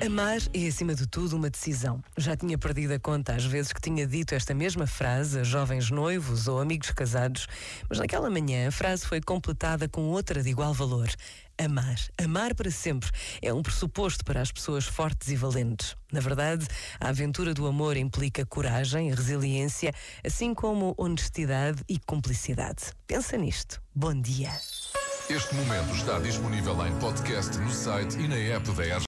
Amar é, acima de tudo, uma decisão. Já tinha perdido a conta às vezes que tinha dito esta mesma frase a jovens noivos ou amigos casados, mas naquela manhã a frase foi completada com outra de igual valor. Amar. Amar para sempre é um pressuposto para as pessoas fortes e valentes. Na verdade, a aventura do amor implica coragem, resiliência, assim como honestidade e cumplicidade. Pensa nisto. Bom dia. Este momento está disponível em podcast no site e na app da RGF.